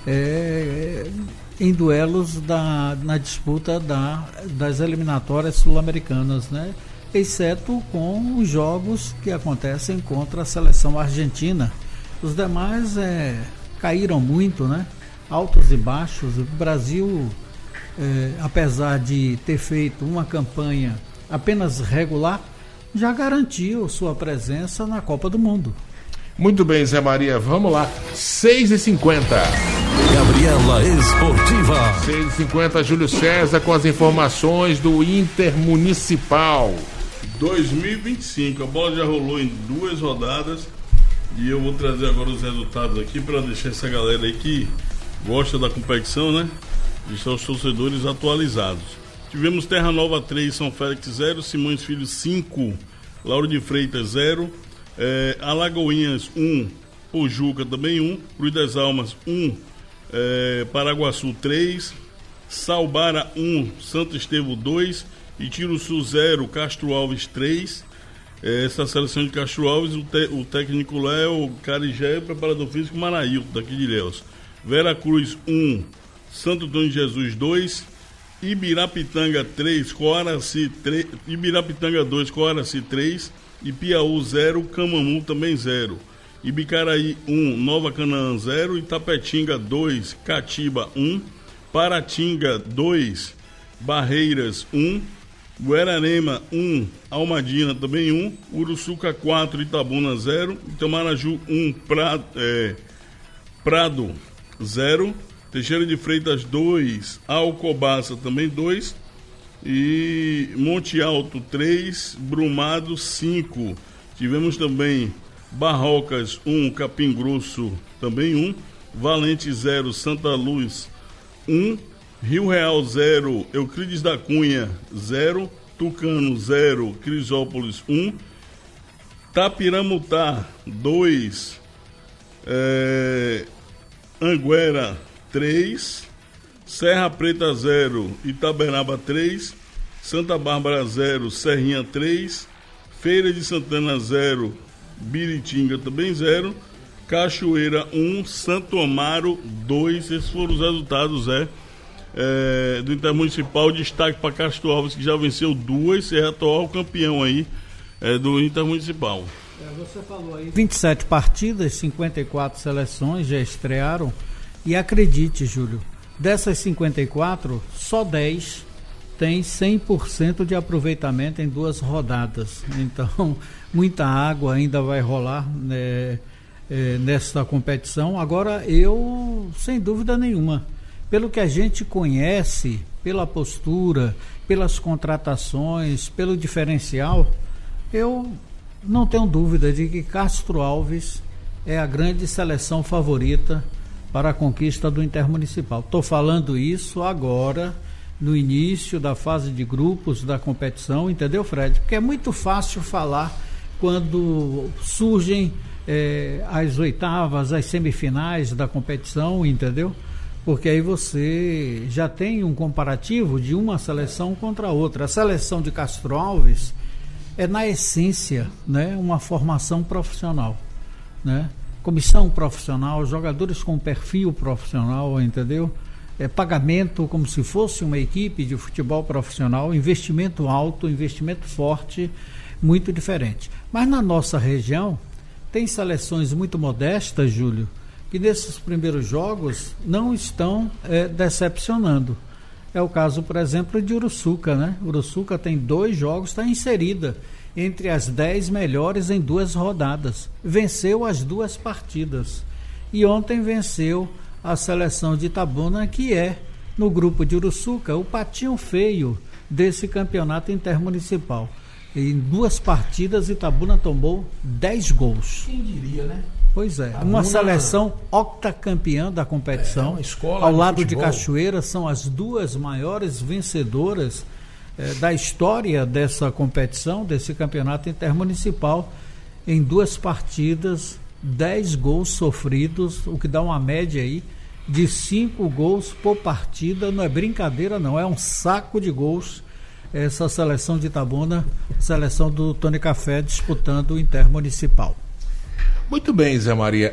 É, em duelos da, na disputa da, das eliminatórias sul-americanas, né? Exceto com os jogos que acontecem contra a seleção argentina. Os demais é, caíram muito, né? Altos e baixos. O Brasil, é, apesar de ter feito uma campanha apenas regular, já garantiu sua presença na Copa do Mundo. Muito bem, Zé Maria, vamos lá. seis e cinquenta. Gabriela Esportiva. seis e cinquenta, Júlio César com as informações do Intermunicipal. dois mil e vinte e cinco, a bola já rolou em duas rodadas e eu vou trazer agora os resultados aqui para deixar essa galera aí que gosta da competição, né? Deixar os torcedores atualizados. Tivemos Terra Nova três, São Félix zero, Simões Filho cinco, Lauro de Freitas zero, é, Alagoinhas um, Pojuca também um, Cruz das Almas um, é, Paraguaçu três, Salbara um, Santo Estevão dois, Itiruçu zero, Castro Alves três. É, essa seleção de Castro Alves, o, te, o técnico lá é o Carigé, o preparador físico Maraílton, daqui de Ilhéus. Vera Cruz um, Santo Antônio de Jesus dois, Ibirapitanga três, Coaraci três, Ibirapitanga dois, Coaraci três, Ipiaú zero, Camamu também zero, Ibicaraí um, Nova Canaã zero, Itapetinga dois, Catiba um, Paratinga dois, Barreiras um, Guararema um, Almadina também um, Uruçuca quatro, Itabuna zero, Itamaraju um, Prado, é, Prado zero, Teixeira de Freitas dois, Alcobaça também dois, e Monte Alto três, Brumado cinco. Tivemos também Barrocas um, Capim Grosso também um, Valente zero, Santa Luz um, Rio Real zero, Euclides da Cunha zero, Tucano zero, Crisópolis um, Tapiramutá dois, é, Anguera três, Serra Preta zero, Itaberaba três, Santa Bárbara zero, Serrinha três, Feira de Santana zero, Biritinga também zero, Cachoeira um, Santo Amaro dois. Esses foram os resultados é, é, do Intermunicipal. Destaque para Castro Alves, que já venceu duas, é atual campeão aí é, do Intermunicipal. É, você falou aí vinte e sete partidas, cinquenta e quatro seleções já estrearam. E acredite, Júlio, dessas cinquenta e quatro, só dez tem cem por cento de aproveitamento em duas rodadas. Então, muita água ainda vai rolar, né, é, nesta competição. Agora, eu, sem dúvida nenhuma, pelo que a gente conhece, pela postura, pelas contratações, pelo diferencial, eu não tenho dúvida de que Castro Alves é a grande seleção favorita para a conquista do Intermunicipal. Estou falando isso agora, no início da fase de grupos da competição, entendeu, Fred? Porque é muito fácil falar quando surgem eh, as oitavas, as semifinais da competição, entendeu? porque aí você já tem um comparativo de uma seleção contra a outra. A seleção de Castro Alves é, na essência, né, uma formação profissional, né? Comissão profissional, jogadores com perfil profissional, entendeu? É, pagamento como se fosse uma equipe de futebol profissional, investimento alto, investimento forte, muito diferente. Mas na nossa região, tem seleções muito modestas, Júlio, que nesses primeiros jogos não estão é, decepcionando. É o caso, por exemplo, de Uruçuca, né? Uruçuca tem dois jogos, está inserida entre as dez melhores em duas rodadas. Venceu as duas partidas. E ontem venceu a seleção de Itabuna, que é, no grupo de Uruçuca, o patinho feio desse campeonato intermunicipal. Em duas partidas, Itabuna tomou dez gols. Quem diria, né? Pois é, Itabuna, uma seleção octacampeã da competição, é, uma escola ao de lado de futebol. Cachoeira, são as duas maiores vencedoras eh, da história dessa competição, desse campeonato intermunicipal. Em duas partidas, dez gols sofridos, o que dá uma média aí de cinco gols por partida. Não é brincadeira não, é um saco de gols essa seleção de Itabuna, seleção do Tony Café disputando o intermunicipal. Muito bem, Zé Maria.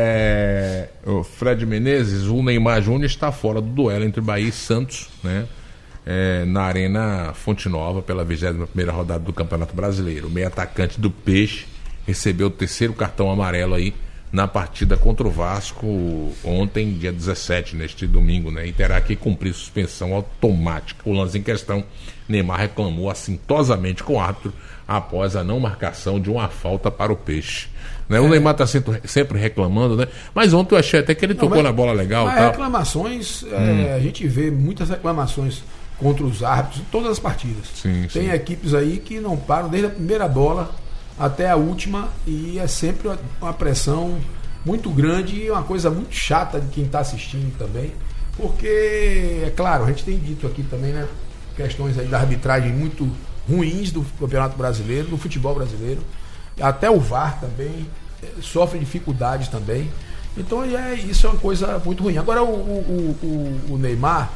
É... O Fred Menezes, o Neymar Júnior está fora do duelo entre Bahia e Santos, né? É, na Arena Fonte Nova, pela vigésima primeira rodada do Campeonato Brasileiro. O meio atacante do Peixe recebeu o terceiro cartão amarelo aí na partida contra o Vasco ontem, dia dezessete, neste domingo, né? E terá que cumprir suspensão automática. O lance em questão, Neymar reclamou assintosamente com o árbitro após a não marcação de uma falta para o Peixe. Né? O é. Neymar está sempre, sempre reclamando, né? Mas ontem eu achei até que ele não, tocou mas, na bola legal. Mas tal. reclamações, hum. é, a gente vê muitas reclamações contra os árbitros em todas as partidas. Sim, Tem sim. equipes aí que não param desde a primeira bola até a última, e é sempre uma pressão muito grande e uma coisa muito chata de quem está assistindo também, porque, é claro, a gente tem dito aqui também, né, questões aí da arbitragem muito ruins do Campeonato Brasileiro, do futebol brasileiro, até o V A R também sofre dificuldades também, então é, isso é uma coisa muito ruim. Agora o, o, o, o Neymar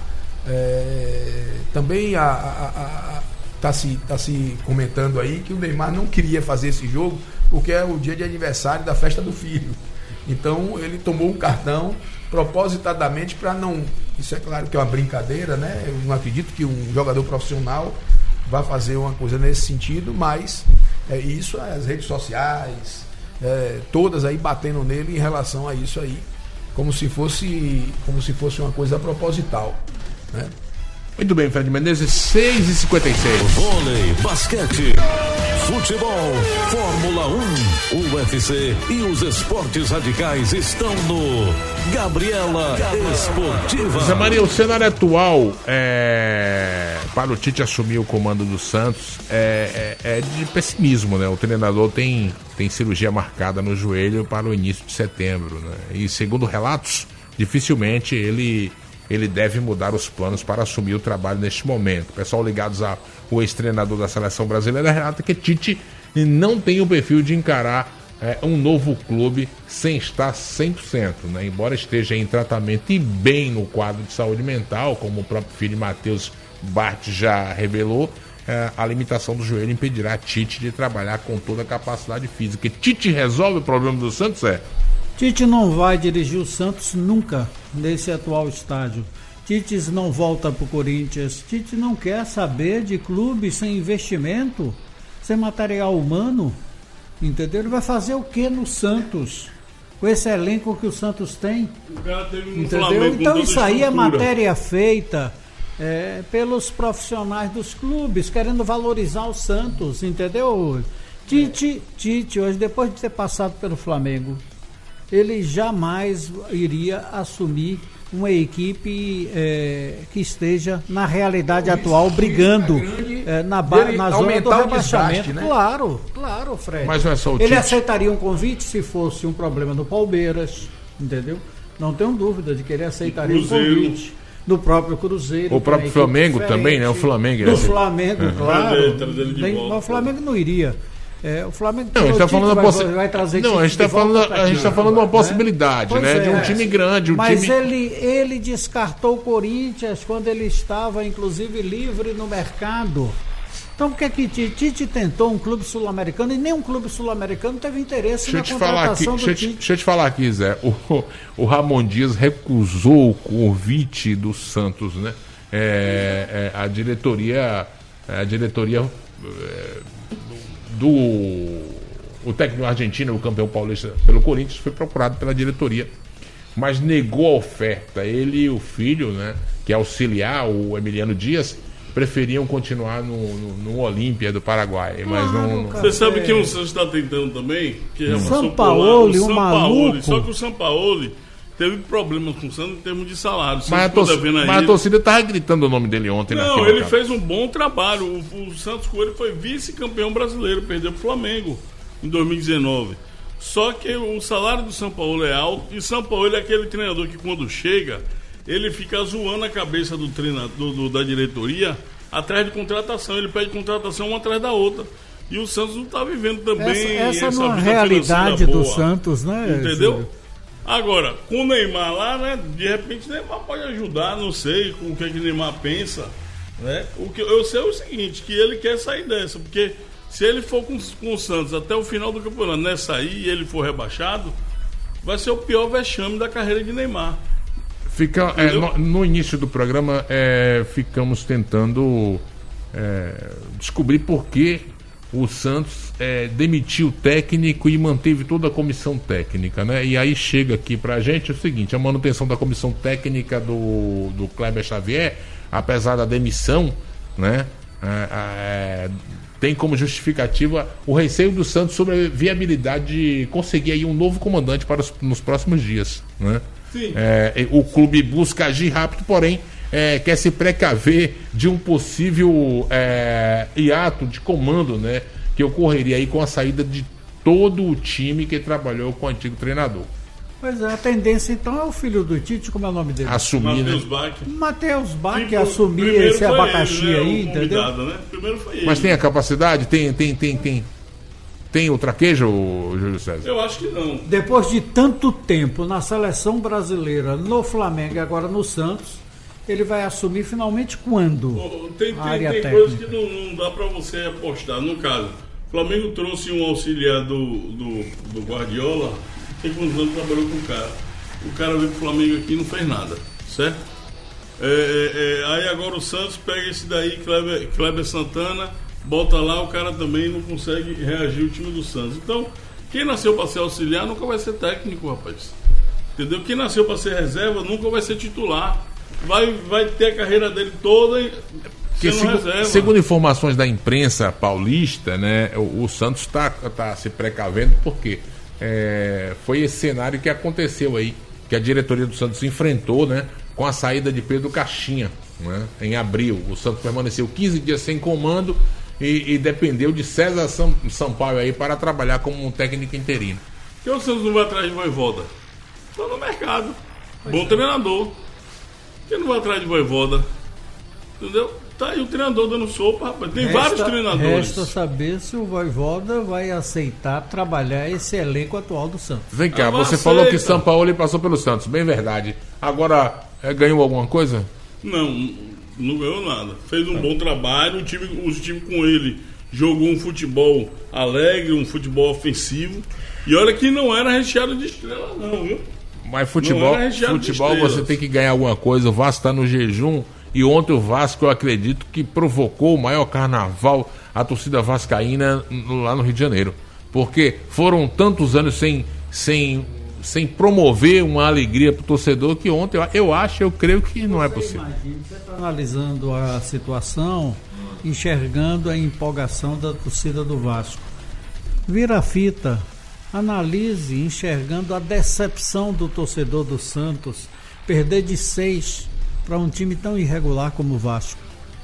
é, também a, a, a Está se, tá se comentando aí que o Neymar não queria fazer esse jogo porque é o dia de aniversário da festa do filho. Então ele tomou um cartão propositadamente para não... Isso é claro que é uma brincadeira, né? Eu não acredito que um jogador profissional vá fazer uma coisa nesse sentido, mas é isso, as redes sociais, é, todas aí batendo nele em relação a isso aí, como se fosse, como se fosse uma coisa proposital, né? Muito bem, Fred Menezes, seis e cinquenta e seis. Vôlei, basquete, futebol, Fórmula um, U F C e os esportes radicais estão no Gabriela Esportiva. Zé Maria, o cenário atual é, para o Tite assumir o comando do Santos é, é, é de pessimismo, né? O treinador tem, tem cirurgia marcada no joelho para o início de setembro, né? E segundo relatos, dificilmente ele... ele deve mudar os planos para assumir o trabalho neste momento. O pessoal ligados ao ex-treinador da seleção brasileira relata que Tite não tem o perfil de encarar é, um novo clube sem estar cem por cento, né? Embora esteja em tratamento e bem no quadro de saúde mental, como o próprio filho Matheus Bart já revelou, é, a limitação do joelho impedirá Tite de trabalhar com toda a capacidade física. Tite resolve o problema do Santos, é? Tite não vai dirigir o Santos nunca nesse atual estágio. Tite não volta para o Corinthians. Tite não quer saber de clube sem investimento, sem material humano, entendeu? Ele vai fazer o que no Santos? Com esse elenco que o Santos tem? O cara teve um entendeu? Flamengo Então com isso toda aí é estrutura. matéria feita é, pelos profissionais dos clubes, querendo valorizar o Santos, entendeu? Tite, Tite, hoje, depois de ter passado pelo Flamengo, ele jamais iria assumir uma equipe é, que esteja na realidade Isso, atual, brigando grande, é, na, ba- na zona do o rebaixamento. desgaste, né? Claro, claro, Fred. Mas não é só o Ele Tite. aceitaria um convite se fosse um problema do Palmeiras, entendeu? Não tenho dúvida de que ele aceitaria um Cruzeiro. convite do próprio Cruzeiro. O próprio Flamengo também, né? O Flamengo, Do ele- Flamengo, É. claro. Trazer- trazer ele de Nem- volta. mas o Flamengo não iria. É, o Flamengo Não, a gente está falando vai, possi... vai trazer Não, a gente está falando, a gente tá falando uma possibilidade, né? É. De um time grande, um Mas time... ele, ele descartou o Corinthians quando ele estava, inclusive, livre no mercado. Então, por que que Tite, Tite tentou um clube sul-americano e nenhum clube sul-americano teve interesse deixa na eu te falar aqui, contratação do deixa, eu te- Tite? deixa eu te falar aqui, Zé. O, o Ramon Dias recusou o convite do Santos, né? É, é, a diretoria, a diretoria é, do o técnico argentino, o campeão paulista pelo Corinthians, foi procurado pela diretoria, mas negou a oferta. Ele e o filho, né, que é auxiliar, o Emiliano Dias, preferiam continuar no, no, no Olímpia do Paraguai, mas Claro, não, não... cara. Você sabe que o Santos está tentando também? Que já passou por lá, Sampaoli, o um Sampaoli. maluco. Só que o Sampaoli teve problemas com o Santos em termos de salário. O Mas, a Santos ficou torcida, devendo a mas a ele. torcida tava gritando o nome dele ontem na Não, arquibancada. ele fez um bom trabalho. O, o Santos Coelho foi vice-campeão brasileiro, perdeu pro Flamengo em dois mil e dezenove. Só que o salário do São Paulo é alto, e São Paulo é aquele treinador que quando chega, ele fica zoando a cabeça do treinador, do, da diretoria atrás de contratação. Ele pede contratação uma atrás da outra. E o Santos não está vivendo também Essa, essa essa não é a vida realidade financeira do boa. Santos, né? Entendeu? Júlio? Agora, com o Neymar lá, né? De repente o Neymar pode ajudar, não sei com o que, é que o Neymar pensa. Né? O que eu sei é o seguinte, que ele quer sair dessa, porque se ele for com, com o Santos até o final do campeonato, né, sair e ele for rebaixado, vai ser o pior vexame da carreira de Neymar. Fica, é, no, no início do programa, é, ficamos tentando é, descobrir por que o Santos é, demitiu o técnico e manteve toda a comissão técnica, né? E aí chega aqui pra gente o seguinte: a manutenção da comissão técnica do, do Kleber Xavier, apesar da demissão, né? É, é, tem como justificativa o receio do Santos sobre a viabilidade de conseguir aí um novo comandante para os, nos próximos dias, né? Sim. É, o clube busca agir rápido, porém é, quer se precaver de um possível é, hiato de comando, né, que ocorreria aí com a saída de todo o time que trabalhou com o antigo treinador. Pois é, a tendência então é o filho do Tite, como é o nome dele? Assumir, Matheus né? Bach. Matheus Bach Tipo, assumir primeiro esse foi abacaxi ele, né, aí, o entendeu? convidado, né? Primeiro foi ele. Mas tem a capacidade? Tem, tem, tem, tem. Tem o traquejo, Júlio César? Eu acho que não. Depois de tanto tempo na seleção brasileira, no Flamengo e agora no Santos, ele vai assumir finalmente quando? Pô, Tem, A tem, área tem técnica. coisas que não, não dá pra você apostar. No caso, o Flamengo trouxe um auxiliar do, do, do Guardiola, tem quantos anos trabalhou com o cara. O cara veio pro Flamengo aqui e não fez nada, certo? É, é, é, aí agora o Santos pega esse daí, Kleber, Kleber Santana, bota lá, o cara também não consegue reagir o time do Santos. Então, quem nasceu para ser auxiliar nunca vai ser técnico, rapaz. Entendeu? Quem nasceu para ser reserva nunca vai ser titular. Vai, vai ter a carreira dele toda Porque, sendo segu- reserva. segundo informações da imprensa paulista, né, o, o Santos está tá se precavendo porque é, foi esse cenário que aconteceu aí, que a diretoria do Santos enfrentou, né, com a saída de Pedro Caixinha, né, em abril. O Santos permaneceu quinze dias sem comando e, e dependeu de César Sam, Sampaio aí para trabalhar como um técnico interino. Por que o Santos não vai atrás de Voivoda? Está no mercado. Bom treinador. Por que não vai atrás de Voivoda? Entendeu? Tá aí o treinador dando sopa, rapaz. Tem vários treinadores. Resta saber se o Voivoda vai aceitar trabalhar esse elenco atual do Santos. Vem cá, Ah, você aceita. falou que São Paulo passou pelo Santos, bem verdade. Agora, é, ganhou alguma coisa? Não, não ganhou nada. Fez um bom trabalho, o time, o time com ele jogou um futebol alegre, um futebol ofensivo. E olha que não era recheado de estrela, não, viu? Mas futebol, Não era recheado de futebol estrelas. você tem que ganhar alguma coisa. O Vasco está no jejum. E ontem o Vasco, eu acredito que provocou o maior carnaval, a torcida vascaína no- lá no Rio de Janeiro. Porque foram tantos anos sem, sem, sem promover uma alegria para o torcedor que ontem eu, eu acho, eu creio que não é possível. Imagina, você está analisando a situação, enxergando a empolgação da torcida do Vasco. Vira a fita, analise, enxergando a decepção do torcedor do Santos, perder de seis para um time tão irregular como o Vasco.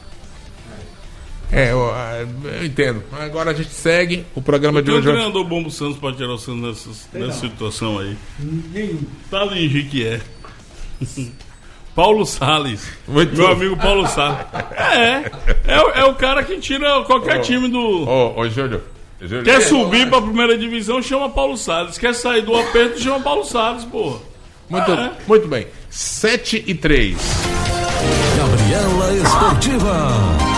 É, eu, eu entendo. Agora a gente segue o programa de Tem um hoje. vai- treinador bom pro Santos para tirar o Santos nessa, nessa situação aí. Nenhum. Tá ali em Jequié. Paulo Salles. Muito Meu bom. amigo Paulo Salles. É, é, o- é o cara que tira qualquer Ô, time do. Ô, ô, Júlio, Quer subir pra primeira divisão, chama Paulo Salles. Quer sair do aperto, chama Paulo Salles, porra. Muito, Ah, é. muito bem. sete e três. Gabriela Esportiva.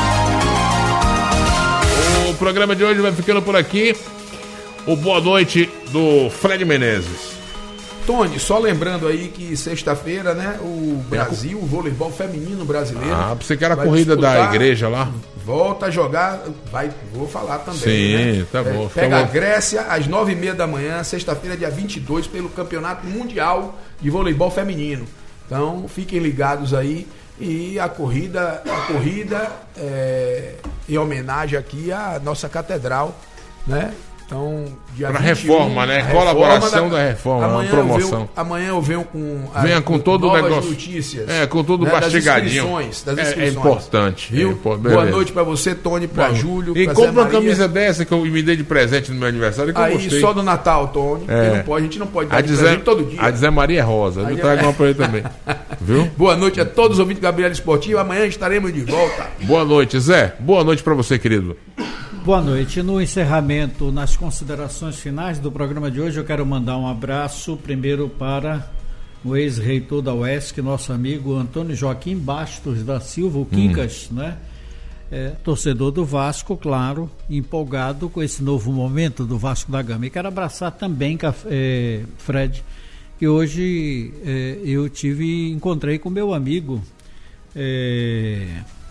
O programa de hoje vai ficando por aqui. O boa noite do Fred Menezes. Tony, só lembrando aí que sexta-feira, né, o Brasil, o voleibol feminino brasileiro. Ah, você quer a vai corrida da disputar, igreja lá? Volta a jogar, vai, vou falar também. Sim, né? tá bom, É, fica pega a bom. Grécia às nove e meia da manhã, sexta-feira, dia vinte e dois, pelo Campeonato Mundial de Voleibol Feminino. Então, fiquem ligados aí. E a corrida, a corrida é, em homenagem aqui à nossa catedral, né? Então, dia Pra vinte e um, reforma, né? a reforma Colaboração da reforma, uma amanhã promoção. Eu venho, amanhã eu venho com a- Venha com todo o novas negócio. notícias. É, com tudo né, das mastigadinho. inscrições, das É- é inscrições. importante, Viu? é impor- Boa beleza. noite pra você, Tony, pra Bom, Júlio, E pra compra Zé uma Maria. camisa dessa que eu me dei de presente no meu aniversário que eu Aí, gostei. só do Natal, Tony. É. que não pode, a gente não pode dar A de de, Zé, presente todo dia. a de Zé Maria é rosa. Aí Eu é- trago uma pra ele também. Viu? Boa noite a todos os ouvintes do Gabriela Esportiva. Amanhã estaremos de volta. Boa noite, Zé. Boa noite pra você, querido. Boa noite. No encerramento, nas considerações finais do programa de hoje, eu quero mandar um abraço primeiro para o ex-reitor da U E S C, nosso amigo Antônio Joaquim Bastos da Silva, o Quincas, né? É, torcedor do Vasco, claro, empolgado com esse novo momento do Vasco da Gama. E quero abraçar também, é, Fred, que hoje é, eu tive, encontrei com meu amigo. É,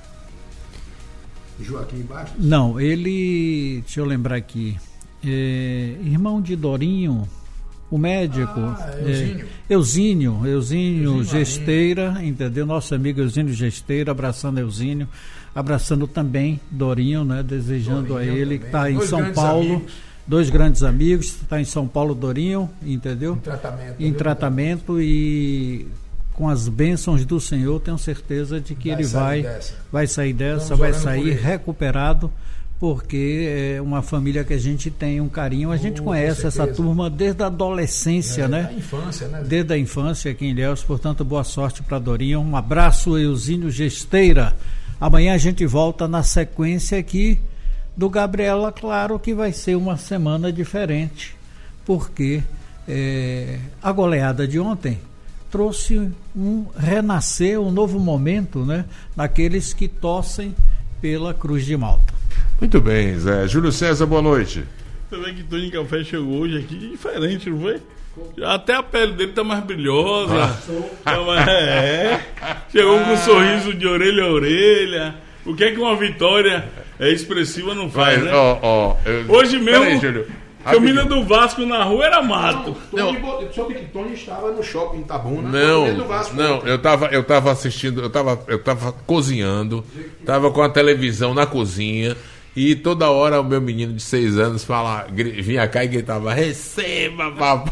Joaquim Bastos. Não, ele, deixa eu lembrar aqui, é, irmão de Dorinho, o médico. Ah, Eusínio. É, Eusínio, Eusínio Eusínio Gesteira, entendeu? Nosso amigo Eusínio Gesteira, abraçando Eusínio, abraçando também Dorinho, né? Desejando Dorinho a ele que também. está em Dois São grandes Paulo. amigos. Dois grandes amigos, está em São Paulo, Dorinho, entendeu? Em tratamento. Em viu? tratamento e com as bênçãos do Senhor, tenho certeza de que Vai ele sair vai, dessa. vai sair dessa, Estamos vai orando por sair ele. recuperado, porque é uma família que a gente tem um carinho, a gente Oh, conhece com essa certeza. turma desde a adolescência, É, né? da infância, né? Desde a infância aqui em Ilhéus, portanto, boa sorte para Dorinho. Um abraço, Eusínio Gesteira. Amanhã a gente volta na sequência aqui do Gabriela, claro que vai ser uma semana diferente, porque é, a goleada de ontem trouxe um renascer, um novo momento, né, naqueles que torcem pela Cruz de Malta. Muito bem, Zé. Júlio César, boa noite. Você vê que Tony Café chegou hoje aqui diferente, não foi? Até a pele dele tá mais brilhosa. Tá mais- é. Chegou com um sorriso de orelha a orelha. O que é que uma vitória é expressiva não faz, Vai, né? ó, ó. eu- Hoje mesmo, Peraí, Júlio. caminho Rapidinho. do Vasco na rua era mato. Tony, eu soube que Tony estava no shopping Itabuna. Não, dentro do Vasco. não, eu tava, eu tava assistindo, eu tava, eu tava cozinhando, tava com a televisão na cozinha e toda hora o meu menino de seis anos fala, gri- vinha cá e gritava, receba, papai.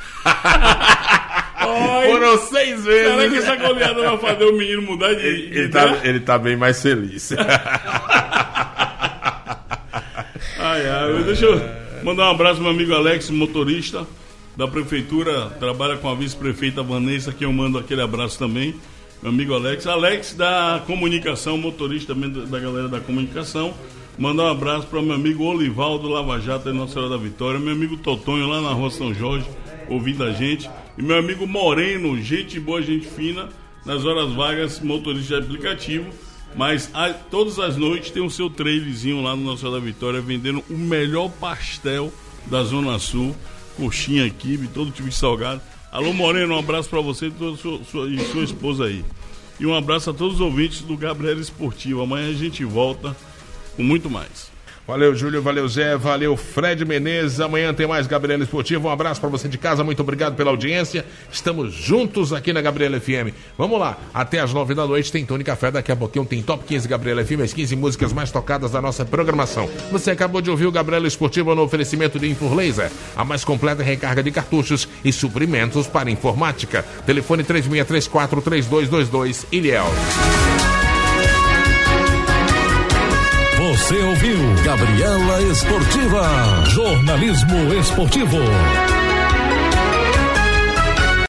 Ai, Foram seis será que vezes. essa goleada vai fazer o menino mudar de, Ele, de ele, tá, ideia? ele tá bem mais feliz. Ai, ai, deixa eu mandar um abraço pro meu amigo Alex, motorista da prefeitura, trabalha com a vice-prefeita Vanessa, que eu mando aquele abraço também. Meu amigo Alex, Alex da comunicação, motorista também da, da galera da comunicação. Mandar um abraço para meu amigo Olivaldo Lava Jato, em Nossa Senhora da Vitória. Meu amigo Totonho, lá na rua São Jorge, ouvindo a gente. E meu amigo Moreno, gente boa, gente fina, nas horas vagas, motorista de aplicativo. Mas a, todas as noites tem o seu trailerzinho lá no Nossa Senhora da Vitória, vendendo o melhor pastel da Zona Sul. Coxinha, quibe, todo tipo de salgado. Alô Moreno, um abraço para você e, toda sua, sua, e sua esposa aí. E um abraço a todos os ouvintes do Gabriela Esportivo. Amanhã a gente volta com muito mais. Valeu, Júlio, valeu, Zé, valeu, Fred Menezes. Amanhã tem mais Gabriela Esportivo. Um abraço pra você de casa, muito obrigado pela audiência. Estamos juntos aqui na Gabriela F M. Vamos lá, até as nove da noite tem Tony Café. Daqui a pouquinho tem Top quinze Gabriela F M, as quinze músicas mais tocadas da nossa programação. Você acabou de ouvir o Gabriela Esportivo no oferecimento de Infur Laser, a mais completa recarga de cartuchos e suprimentos para informática. Telefone três seis três quatro, três dois dois dois, Ilhéus. Você ouviu Gabriela Esportiva. Jornalismo esportivo.